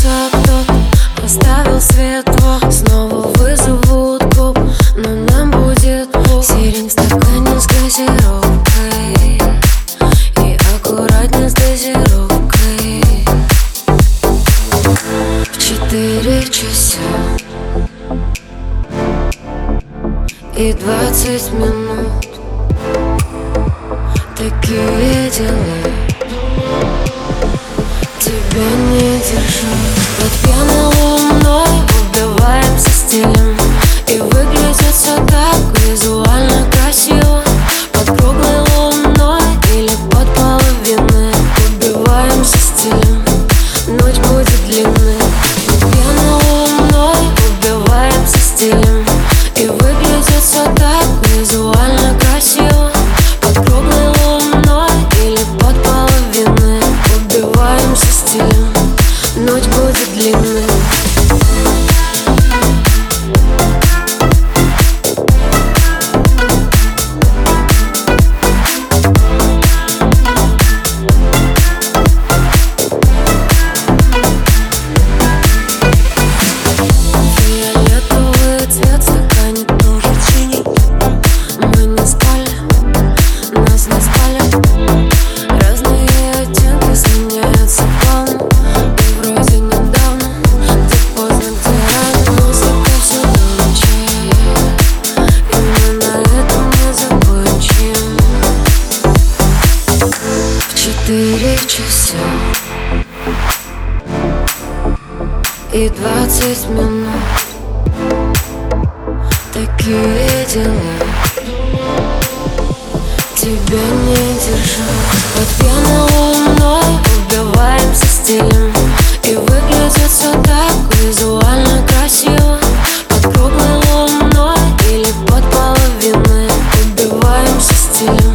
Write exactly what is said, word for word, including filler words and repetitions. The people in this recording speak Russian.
кажется, кто-то оставил светло. Снова вызовут коп, но нам будет плохо. Сирень в стакане с газировкой и аккуратнее с дозировкой. В четыре часа и двадцать минут. Такие дела, тебя не держу. Под пьяной луной убиваемся стилем, и выглядит все так визуально красиво. Под круглой луной или под половиной убиваемся стилем, ночь будет длинной. Под пьяной луной убиваемся стилем, и выглядит все так визуально красиво. Под круглой луной или под половиной убиваемся стилем, ночь будет длинной. Четыре часа и двадцать минут. Такие дела, тебя не держу. Под пьяной луной убиваемся стилем, и выглядит все так визуально красиво. Под круглой луной или под половиной убиваемся стилем,